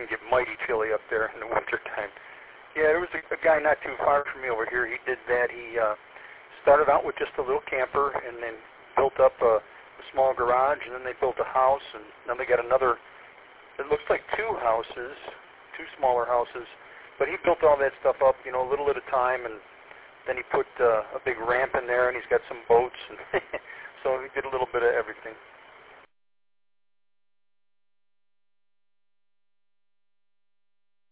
can get mighty chilly up there in the wintertime. Yeah, there was a guy not too far from me over here. He did that. He started out with just a little camper and then built up a small garage, and then they built a house, and then they got another, it looks like two smaller houses. But he built all that stuff up, a little at a time, and then he put a big ramp in there, and he's got some boats. And